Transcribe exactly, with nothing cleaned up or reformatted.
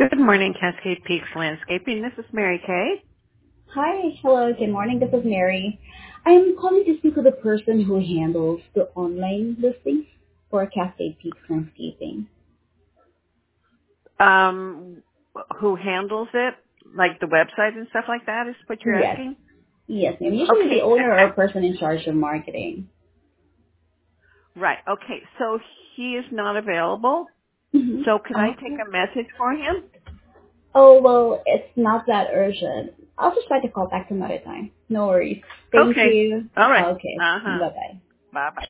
Good morning, Cascade Peaks Landscaping. This is Mary Kay. Hi, hello, good morning. This is Mary. I'm calling to speak with the person who handles the online listings for Cascade Peaks Landscaping. Um, who handles it, like the website and stuff like that, is what you're Yes, asking? yes, ma'am. Usually the Okay, owner I, or person in charge of marketing. I, right. Okay, so he is not available. Mm-hmm. So can I take Okay. a message for him? Oh, well, it's not that urgent. I'll just try to call back another time. No worries. Thank Okay. you. All right. Okay, Uh huh. bye-bye. Bye bye.